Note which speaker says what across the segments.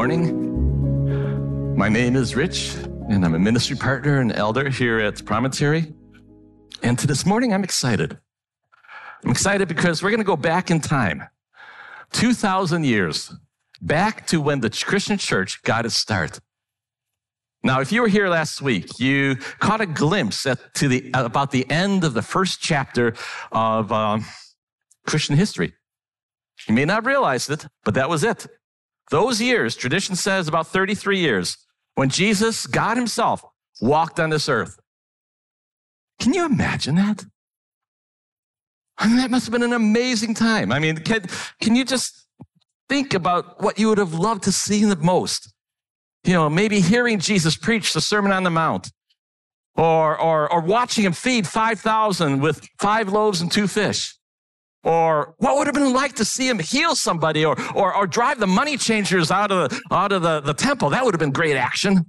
Speaker 1: morning. My name is Rich, and I'm a ministry partner and elder here at Promontory. And to this morning, I'm excited. I'm excited because we're going to go back in time, 2,000 years, back to when the Christian church got its start. Now, if you were here last week, you caught a glimpse about the end of the first chapter of Christian history. You may not realize it, but that was it. Those years, tradition says about 33 years, when Jesus, God himself, walked on this earth. Can you imagine that? I mean, that must have been an amazing time. I mean, can you just think about what you would have loved to see the most? You know, maybe hearing Jesus preach the Sermon on the Mount, or watching him feed 5,000 with 5 loaves and 2 fish. Or what would have been like to see him heal somebody or drive the money changers out of the temple? That would have been great action.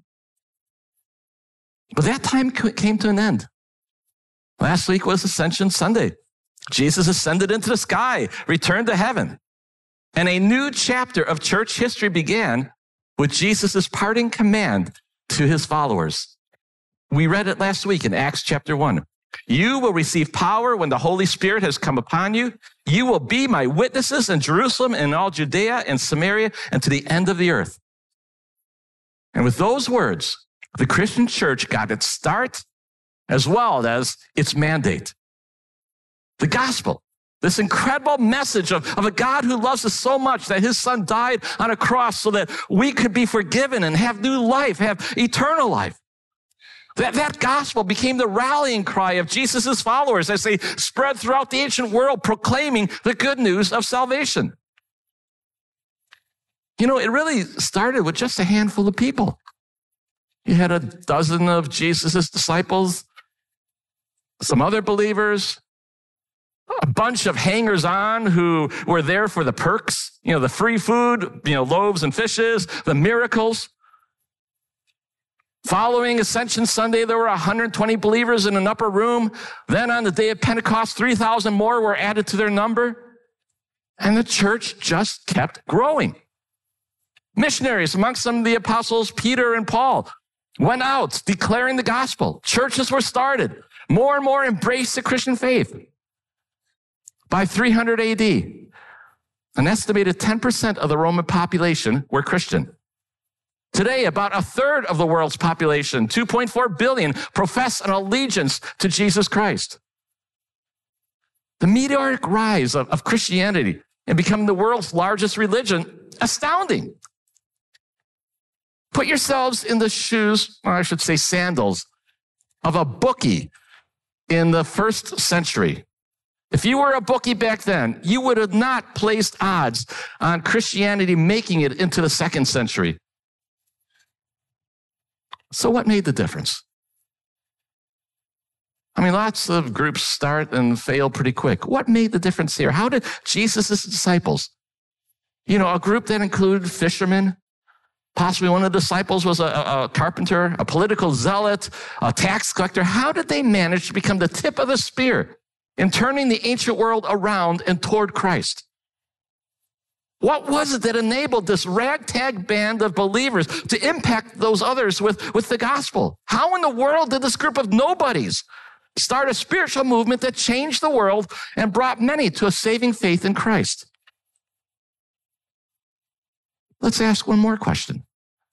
Speaker 1: But that time came to an end. Last week was Ascension Sunday. Jesus ascended into the sky, returned to heaven. And a new chapter of church history began with Jesus' parting command to his followers. We read it last week in Acts chapter 1. You will receive power when the Holy Spirit has come upon you. You will be my witnesses in Jerusalem and all Judea and Samaria and to the end of the earth. And with those words, the Christian church got its start as well as its mandate. The gospel, this incredible message of a God who loves us so much that his son died on a cross so that we could be forgiven and have new life, have eternal life. That gospel became the rallying cry of Jesus' followers as they spread throughout the ancient world proclaiming the good news of salvation. You know, it really started with just a handful of people. You had a dozen of Jesus' disciples, some other believers, a bunch of hangers-on who were there for the perks, you know, the free food, you know, loaves and fishes, the miracles. Following Ascension Sunday, there were 120 believers in an upper room. Then on the day of Pentecost, 3,000 more were added to their number. And the church just kept growing. Missionaries, amongst them the apostles Peter and Paul, went out declaring the gospel. Churches were started. More and more embraced the Christian faith. By 300 AD, an estimated 10% of the Roman population were Christian. Today, about a third of the world's population, 2.4 billion, profess an allegiance to Jesus Christ. The meteoric rise of Christianity and becoming the world's largest religion, astounding. Put yourselves in the shoes, or I should say sandals, of a bookie in the 1st century. If you were a bookie back then, you would have not placed odds on Christianity making it into the 2nd century. So what made the difference? I mean, lots of groups start and fail pretty quick. What made the difference here? How did Jesus' disciples, you know, a group that included fishermen, possibly one of the disciples was a carpenter, a political zealot, a tax collector. How did they manage to become the tip of the spear in turning the ancient world around and toward Christ? What was it that enabled this ragtag band of believers to impact those others with the gospel? How in the world did this group of nobodies start a spiritual movement that changed the world and brought many to a saving faith in Christ? Let's ask one more question.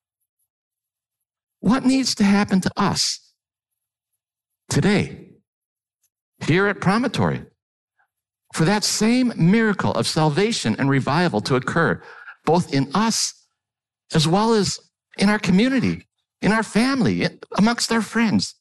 Speaker 1: What needs to happen to us today, here at Promontory, for that same miracle of salvation and revival to occur, both in us as well as in our community, in our family, amongst our friends?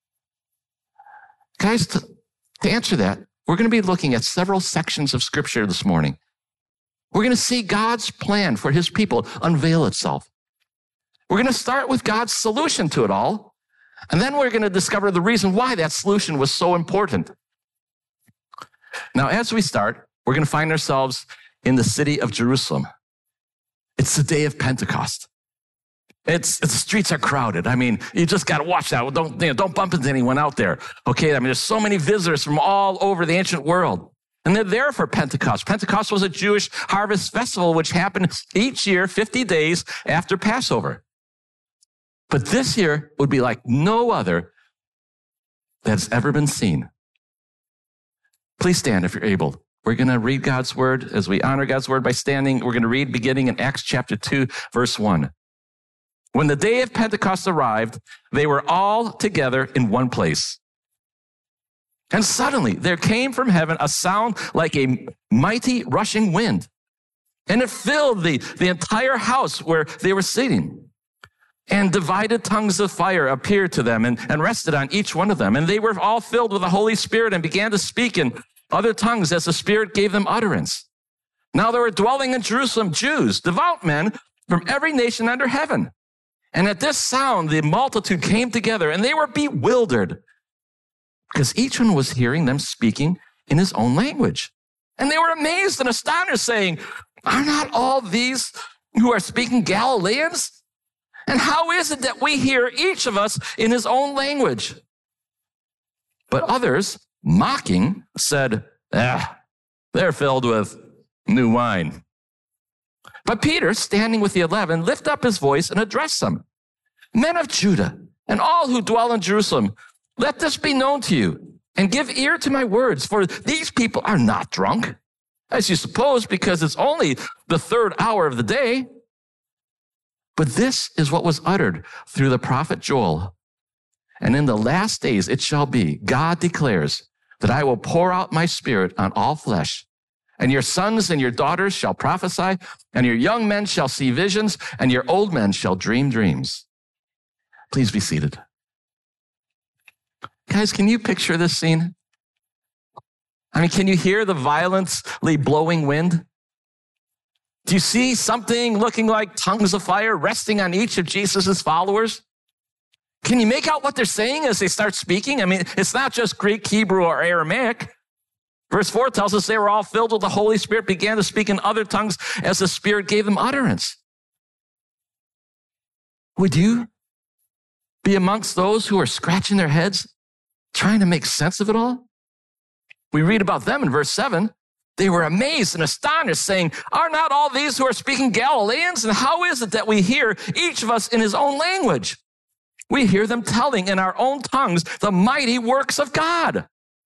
Speaker 1: Guys, to answer that, we're going to be looking at several sections of Scripture this morning. We're going to see God's plan for his people unveil itself. We're going to start with God's solution to it all, and then we're going to discover the reason why that solution was so important. Now, as we start, we're going to find ourselves in the city of Jerusalem. It's the day of Pentecost. The streets are crowded. I mean, you just got to watch that. Don't bump into anyone out there. Okay. I mean, there's so many visitors from all over the ancient world. And they're there for Pentecost. Pentecost was a Jewish harvest festival, which happened each year, 50 days after Passover. But this year would be like no other that's ever been seen. Please stand if you're able. We're going to read God's word as we honor God's word by standing. We're going to read beginning in Acts chapter 2, verse 1. When the day of Pentecost arrived, they were all together in one place. And suddenly there came from heaven a sound like a mighty rushing wind, and it filled the entire house where they were sitting. And divided tongues of fire appeared to them and rested on each one of them. And they were all filled with the Holy Spirit and began to speak in other tongues as the Spirit gave them utterance. Now there were dwelling in Jerusalem Jews, devout men from every nation under heaven. And at this sound, the multitude came together and they were bewildered because each one was hearing them speaking in his own language. And they were amazed and astonished, saying, "Are not all these who are speaking Galileans? And how is it that we hear each of us in his own language?" But others, mocking, said, they're filled with new wine. But Peter, standing with the 11, lifted up his voice and addressed them. "Men of Judah, and all who dwell in Jerusalem, let this be known to you, and give ear to my words, for these people are not drunk, as you suppose, because it's only the third hour of the day. But this is what was uttered through the prophet Joel. And in the last days it shall be, God declares, that I will pour out my spirit on all flesh. And your sons and your daughters shall prophesy, and your young men shall see visions, and your old men shall dream dreams." Please be seated. Guys, can you picture this scene? I mean, can you hear the violently blowing wind? Do you see something looking like tongues of fire resting on each of Jesus' followers? Can you make out what they're saying as they start speaking? I mean, it's not just Greek, Hebrew, or Aramaic. Verse 4 tells us they were all filled with the Holy Spirit, began to speak in other tongues as the Spirit gave them utterance. Would you be amongst those who are scratching their heads, trying to make sense of it all? We read about them in verse 7. They were amazed and astonished, saying, "Are not all these who are speaking Galileans? And how is it that we hear each of us in his own language? We hear them telling in our own tongues the mighty works of God."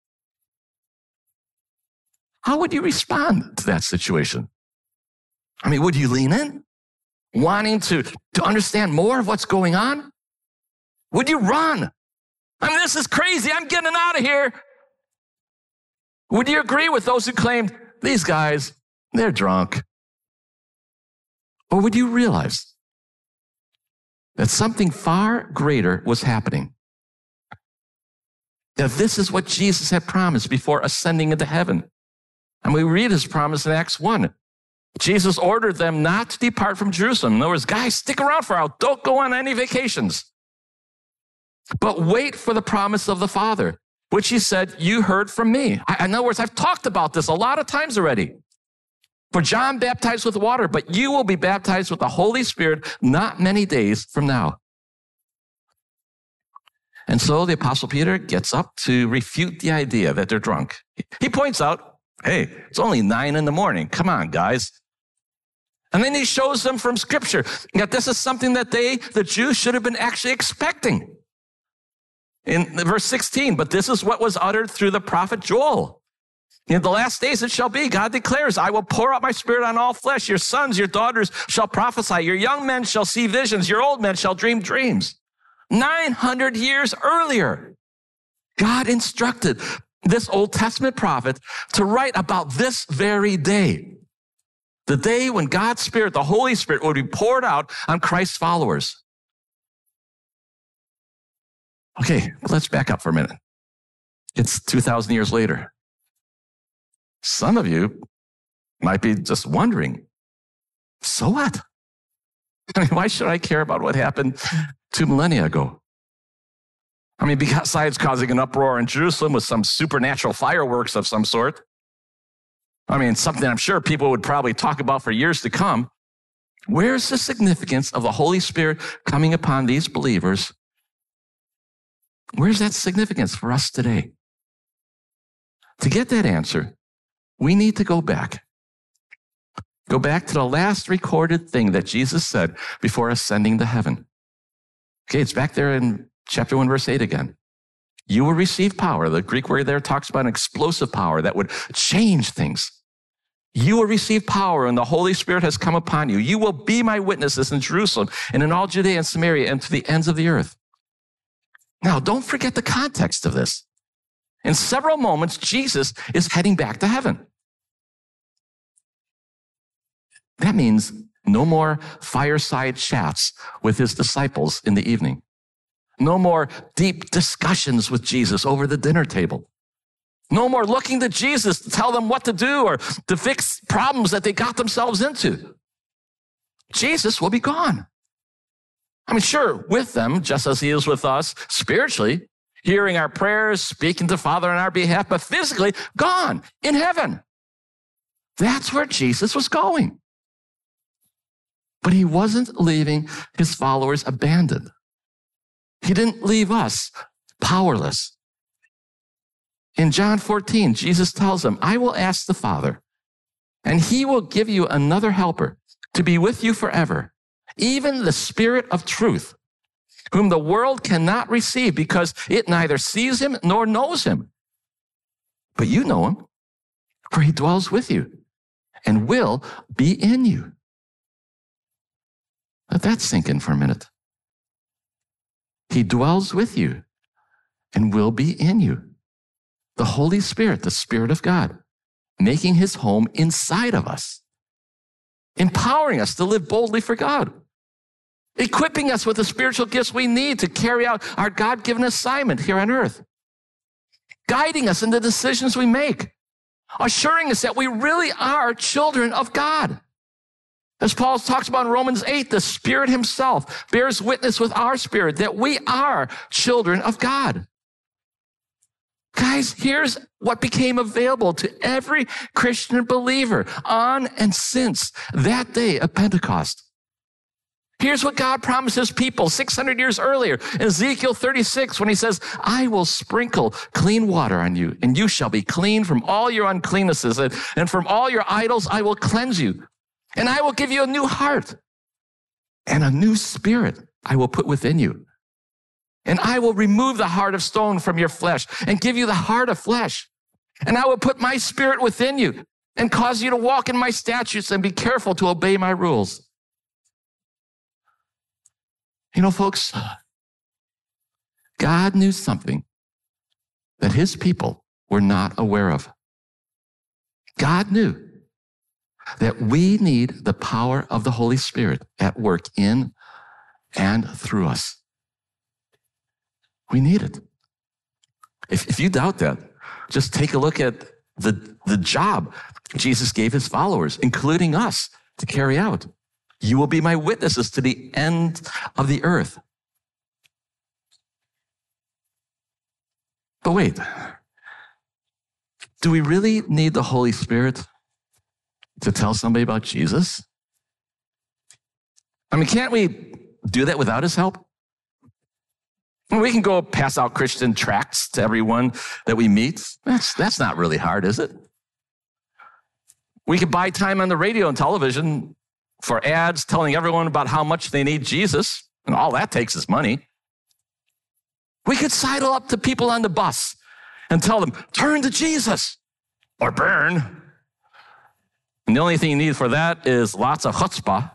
Speaker 1: How would you respond to that situation? I mean, would you lean in, wanting to understand more of what's going on? Would you run? I mean, this is crazy. I'm getting out of here. Would you agree with those who claimed, these guys, they're drunk? Or would you realize that something far greater was happening? That this is what Jesus had promised before ascending into heaven. And we read his promise in Acts 1. Jesus ordered them not to depart from Jerusalem. In other words, guys, stick around for a while. Don't go on any vacations. But wait for the promise of the Father, which he said, you heard from me. In other words, I've talked about this a lot of times already. For John baptized with water, but you will be baptized with the Holy Spirit not many days from now. And so the Apostle Peter gets up to refute the idea that they're drunk. He points out, hey, it's only 9 a.m. Come on, guys. And then he shows them from Scripture that this is something that the Jews, should have been actually expecting. In verse 16, but this is what was uttered through the prophet Joel. In the last days it shall be, God declares, I will pour out my spirit on all flesh. Your sons, your daughters shall prophesy. Your young men shall see visions. Your old men shall dream dreams. 900 years earlier, God instructed this Old Testament prophet to write about this very day. The day when God's Spirit, the Holy Spirit, would be poured out on Christ's followers. Okay, let's back up for a minute. It's 2,000 years later. Some of you might be just wondering, so what? I mean, why should I care about what happened 2 millennia ago? I mean, besides causing an uproar in Jerusalem with some supernatural fireworks of some sort, I mean, something I'm sure people would probably talk about for years to come. Where's the significance of the Holy Spirit coming upon these believers? Where's that significance for us today? To get that answer, We need to go back. Go back to the last recorded thing that Jesus said before ascending to heaven. Okay, it's back there in chapter 1, verse 8 again. You will receive power. The Greek word there talks about an explosive power that would change things. You will receive power and the Holy Spirit has come upon you. You will be my witnesses in Jerusalem and in all Judea and Samaria and to the ends of the earth. Now, don't forget the context of this. In several moments, Jesus is heading back to heaven. That means no more fireside chats with his disciples in the evening. No more deep discussions with Jesus over the dinner table. No more looking to Jesus to tell them what to do or to fix problems that they got themselves into. Jesus will be gone. I mean, sure, with them, just as he is with us spiritually, hearing our prayers, speaking to Father on our behalf, but physically gone in heaven. That's where Jesus was going. But he wasn't leaving his followers abandoned. He didn't leave us powerless. In John 14, Jesus tells them, I will ask the Father, and he will give you another helper to be with you forever, even the Spirit of truth, whom the world cannot receive because it neither sees him nor knows him. But you know him, for he dwells with you and will be in you. Let that sink in for a minute. He dwells with you and will be in you. The Holy Spirit, the Spirit of God, making his home inside of us, empowering us to live boldly for God, equipping us with the spiritual gifts we need to carry out our God-given assignment here on earth, guiding us in the decisions we make, assuring us that we really are children of God. As Paul talks about in Romans 8, the Spirit himself bears witness with our spirit that we are children of God. Guys, here's what became available to every Christian believer on and since that day of Pentecost. Here's what God promised his people 600 years earlier in Ezekiel 36 when he says, I will sprinkle clean water on you, and you shall be clean from all your uncleannesses, and from all your idols I will cleanse you. And I will give you a new heart, and a new spirit I will put within you. And I will remove the heart of stone from your flesh and give you the heart of flesh. And I will put my spirit within you and cause you to walk in my statutes and be careful to obey my rules. You know, folks, God knew something that his people were not aware of. God knew that we need the power of the Holy Spirit at work in and through us. We need it. If you doubt that, just take a look at the job Jesus gave his followers, including us, to carry out. You will be my witnesses to the end of the earth. But wait, do we really need the Holy Spirit to tell somebody about Jesus? I mean, can't we do that without his help? We can go pass out Christian tracts to everyone that we meet. That's not really hard, is it? We could buy time on the radio and television for ads telling everyone about how much they need Jesus, and all that takes is money. We could sidle up to people on the bus and tell them, turn to Jesus or burn. And the only thing you need for that is lots of chutzpah.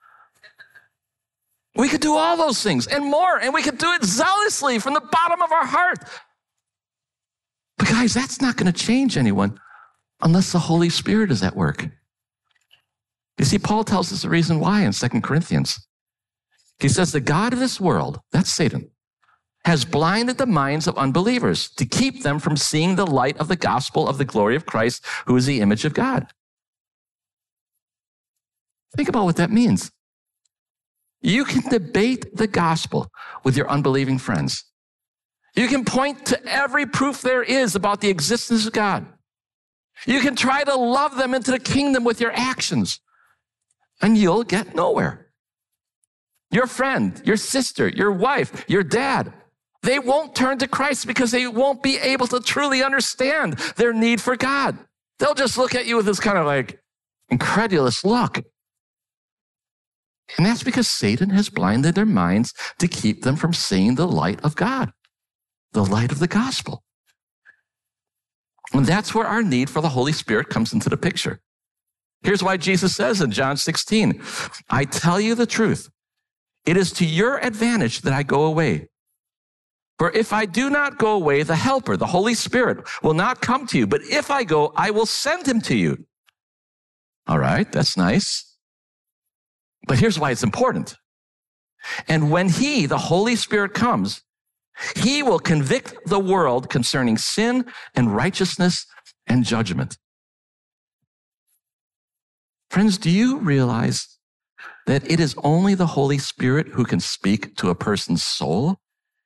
Speaker 1: We could do all those things and more, and we could do it zealously from the bottom of our heart. But guys, that's not going to change anyone unless the Holy Spirit is at work. You see, Paul tells us the reason why in 2 Corinthians. He says, the God of this world, that's Satan, has blinded the minds of unbelievers to keep them from seeing the light of the gospel of the glory of Christ, who is the image of God. Think about what that means. You can debate the gospel with your unbelieving friends. You can point to every proof there is about the existence of God. You can try to love them into the kingdom with your actions, and you'll get nowhere. Your friend, your sister, your wife, your dad, they won't turn to Christ because they won't be able to truly understand their need for God. They'll just look at you with this kind of like incredulous look. And that's because Satan has blinded their minds to keep them from seeing the light of God, the light of the gospel. And that's where our need for the Holy Spirit comes into the picture. Here's why Jesus says in John 16, I tell you the truth. It is to your advantage that I go away. For if I do not go away, the Helper, the Holy Spirit, will not come to you. But if I go, I will send him to you. All right, that's nice. But here's why it's important. And when he, the Holy Spirit, comes, he will convict the world concerning sin and righteousness and judgment. Friends, do you realize that it is only the Holy Spirit who can speak to a person's soul?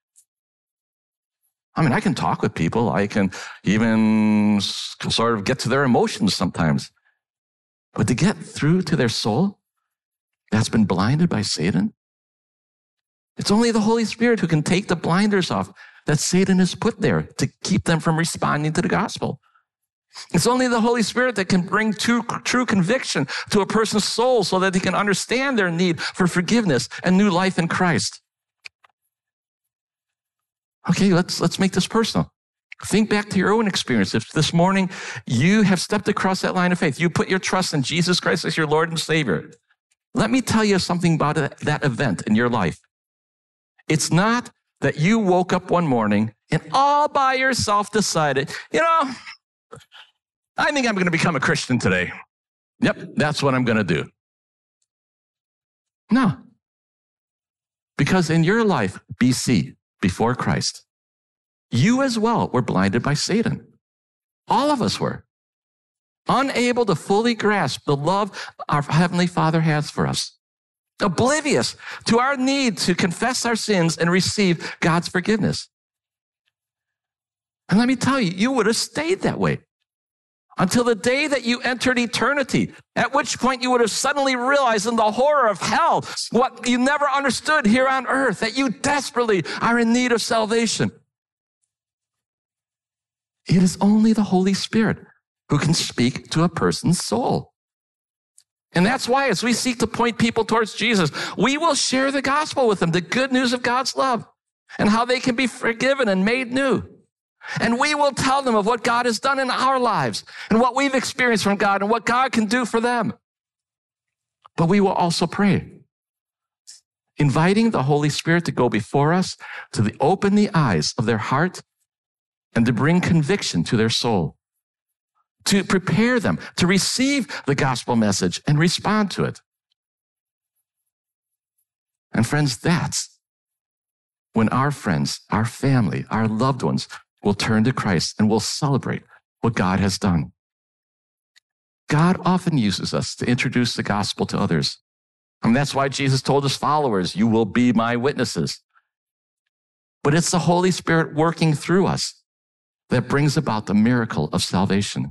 Speaker 1: I mean, I can talk with people. I can even sort of get to their emotions sometimes. But to get through to their soul that's been blinded by Satan, it's only the Holy Spirit who can take the blinders off that Satan has put there to keep them from responding to the gospel. It's only the Holy Spirit that can bring true conviction to a person's soul so that they can understand their need for forgiveness and new life in Christ. Okay, let's make this personal. Think back to your own experience. If this morning you have stepped across that line of faith, you put your trust in Jesus Christ as your Lord and Savior, let me tell you something about that event in your life. It's not that you woke up one morning and all by yourself decided, I think I'm going to become a Christian today. Yep, that's what I'm going to do. No. Because in your life, BC, before Christ, you as well were blinded by Satan. All of us were. Unable to fully grasp the love our Heavenly Father has for us. Oblivious to our need to confess our sins and receive God's forgiveness. And let me tell you, you would have stayed that way until the day that you entered eternity, at which point you would have suddenly realized in the horror of hell what you never understood here on earth, that you desperately are in need of salvation. It is only the Holy Spirit who can speak to a person's soul. And that's why as we seek to point people towards Jesus, we will share the gospel with them, the good news of God's love and how they can be forgiven and made new. And we will tell them of what God has done in our lives and what we've experienced from God and what God can do for them. But we will also pray, inviting the Holy Spirit to go before us, to open the eyes of their heart and to bring conviction to their soul, to prepare them to receive the gospel message and respond to it. And friends, that's when our friends, our family, our loved ones will turn to Christ and will celebrate what God has done. God often uses us to introduce the gospel to others. And that's why Jesus told his followers, you will be my witnesses. But it's the Holy Spirit working through us that brings about the miracle of salvation.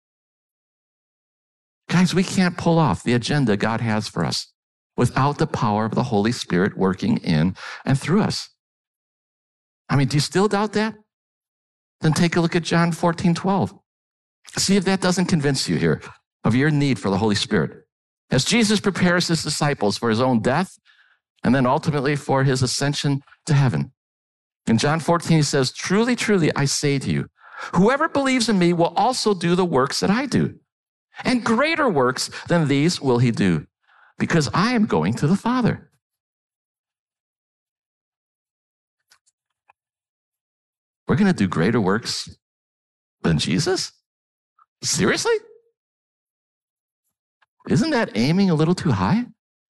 Speaker 1: Guys, we can't pull off the agenda God has for us without the power of the Holy Spirit working in and through us. I mean, do you still doubt that? Then take a look at John 14:12. See if that doesn't convince you here of your need for the Holy Spirit. As Jesus prepares his disciples for his own death and then ultimately for his ascension to heaven. In John 14, he says, truly, truly, I say to you, whoever believes in me will also do the works that I do. And greater works than these will he do, because I am going to the Father. We're going to do greater works than Jesus? Seriously? Isn't that aiming a little too high?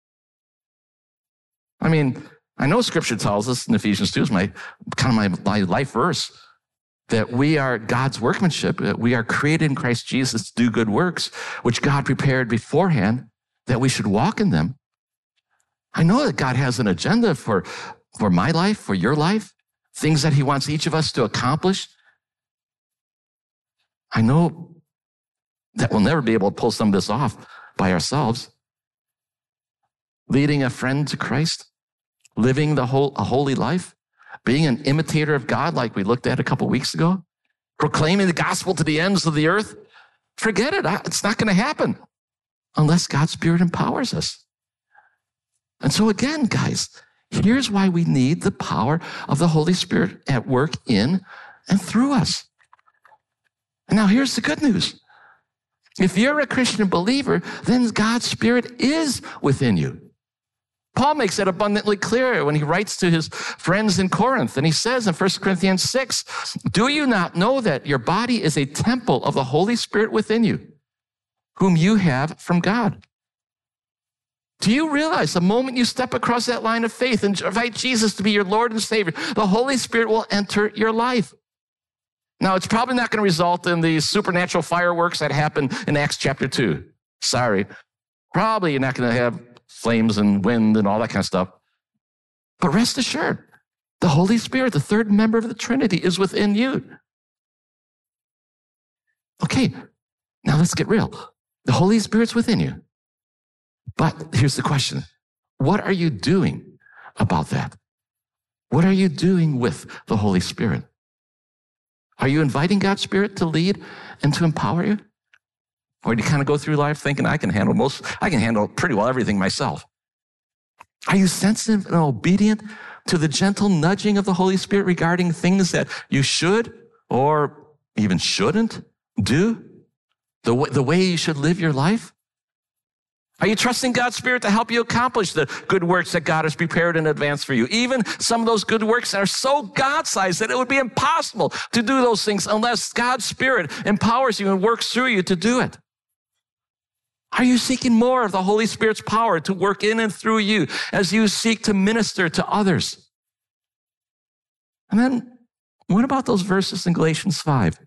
Speaker 1: I mean, I know Scripture tells us in Ephesians 2 is my life verse that we are God's workmanship, that we are created in Christ Jesus to do good works, which God prepared beforehand that we should walk in them. I know that God has an agenda for my life, for your life, things that he wants each of us to accomplish. I know that we'll never be able to pull some of this off by ourselves. Leading a friend to Christ, living a holy life, being an imitator of God like we looked at a couple weeks ago, proclaiming the gospel to the ends of the earth. Forget it. It's not going to happen unless God's Spirit empowers us. And so again, guys, here's why we need the power of the Holy Spirit at work in and through us. And now here's the good news. If you're a Christian believer, then God's Spirit is within you. Paul makes that abundantly clear when he writes to his friends in Corinth. And he says in 1 Corinthians 6, do you not know that your body is a temple of the Holy Spirit within you, whom you have from God? Do you realize the moment you step across that line of faith and invite Jesus to be your Lord and Savior, the Holy Spirit will enter your life? Now, it's probably not going to result in the supernatural fireworks that happened in Acts chapter 2. Sorry. Probably you're not going to have flames and wind and all that kind of stuff. But rest assured, the Holy Spirit, the third member of the Trinity, is within you. Okay, now let's get real. The Holy Spirit's within you. But here's the question. What are you doing about that? What are you doing with the Holy Spirit? Are you inviting God's Spirit to lead and to empower you? Or do you kind of go through life thinking, I can handle pretty well everything myself? Are you sensitive and obedient to the gentle nudging of the Holy Spirit regarding things that you should or even shouldn't do? The way you should live your life? Are you trusting God's Spirit to help you accomplish the good works that God has prepared in advance for you? Even some of those good works are so God-sized that it would be impossible to do those things unless God's Spirit empowers you and works through you to do it. Are you seeking more of the Holy Spirit's power to work in and through you as you seek to minister to others? And then what about those verses in Galatians 5?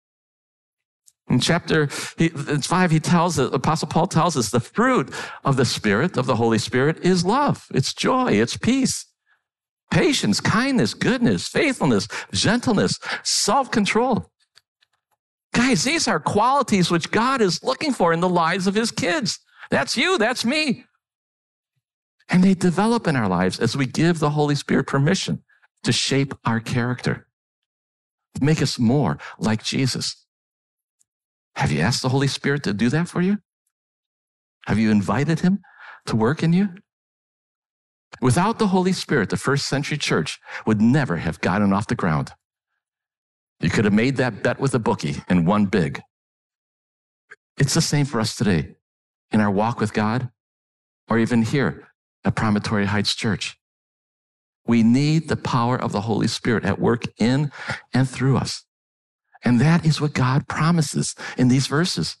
Speaker 1: In chapter 5, Apostle Paul tells us the fruit of the Spirit, of the Holy Spirit, is love. It's joy. It's peace, patience, kindness, goodness, faithfulness, gentleness, self-control. Guys, these are qualities which God is looking for in the lives of his kids. That's you. That's me. And they develop in our lives as we give the Holy Spirit permission to shape our character, to make us more like Jesus. Have you asked the Holy Spirit to do that for you? Have you invited him to work in you? Without the Holy Spirit, the first century church would never have gotten off the ground. You could have made that bet with a bookie and won big. It's the same for us today in our walk with God or even here at Promontory Heights Church. We need the power of the Holy Spirit at work in and through us. And that is what God promises in these verses.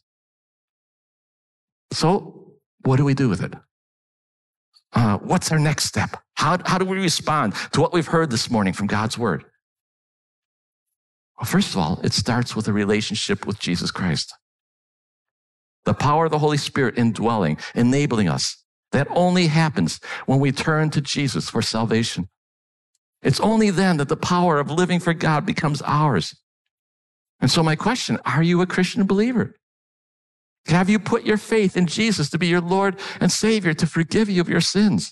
Speaker 1: So what do we do with it? What's our next step? How do we respond to what we've heard this morning from God's word? Well, first of all, it starts with a relationship with Jesus Christ. The power of the Holy Spirit indwelling, enabling us. That only happens when we turn to Jesus for salvation. It's only then that the power of living for God becomes ours. And so my question, are you a Christian believer? Have you put your faith in Jesus to be your Lord and Savior, to forgive you of your sins?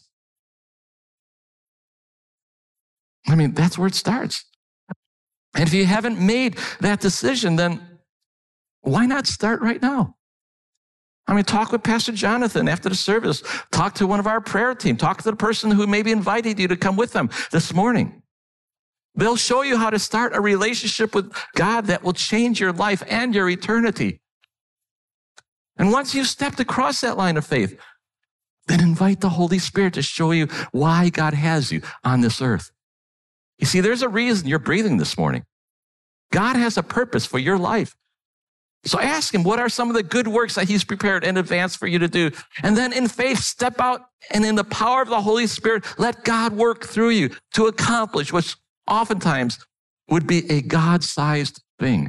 Speaker 1: I mean, that's where it starts. And if you haven't made that decision, then why not start right now? I mean, talk with Pastor Jonathan after the service. Talk to one of our prayer team. Talk to the person who maybe invited you to come with them this morning. They'll show you how to start a relationship with God that will change your life and your eternity. And once you've stepped across that line of faith, then invite the Holy Spirit to show you why God has you on this earth. You see, there's a reason you're breathing this morning. God has a purpose for your life. So ask him, what are some of the good works that he's prepared in advance for you to do? And then in faith, step out and in the power of the Holy Spirit, let God work through you to accomplish what's oftentimes would be a God-sized thing.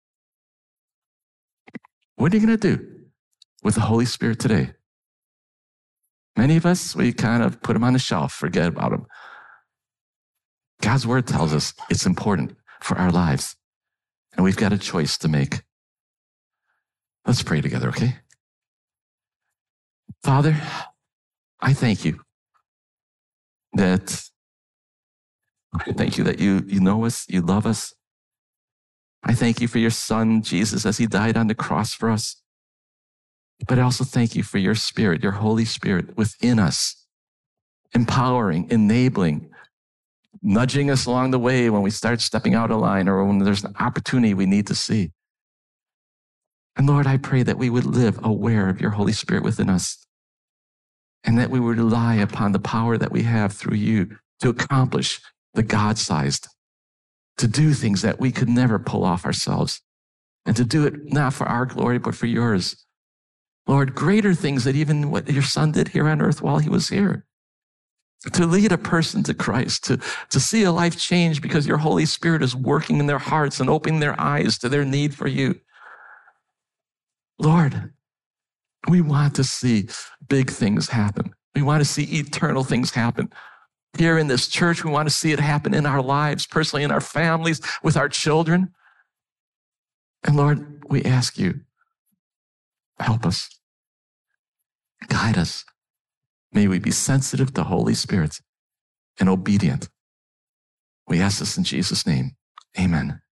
Speaker 1: What are you going to do with the Holy Spirit today? Many of us, we kind of put him on the shelf, forget about him. God's word tells us it's important for our lives, and we've got a choice to make. Let's pray together, okay? Father, I thank you that you know us, you love us, I thank you for your son, Jesus, as he died on the cross for us. But I also thank you for your Spirit, your Holy Spirit within us, empowering, enabling, nudging us along the way when we start stepping out of line or when there's an opportunity we need to see. And Lord, I pray that we would live aware of your Holy Spirit within us and that we would rely upon the power that we have through you to accomplish the God-sized, to do things that we could never pull off ourselves, and to do it not for our glory, but for yours. Lord, greater things than even what your son did here on earth while he was here. To lead a person to Christ, to see a life change because your Holy Spirit is working in their hearts and opening their eyes to their need for you. Lord, we want to see big things happen. We want to see eternal things happen. Here in this church, we want to see it happen in our lives, personally, in our families, with our children. And Lord, we ask you, help us. Guide us. May we be sensitive to Holy Spirit and obedient. We ask this in Jesus' name. Amen.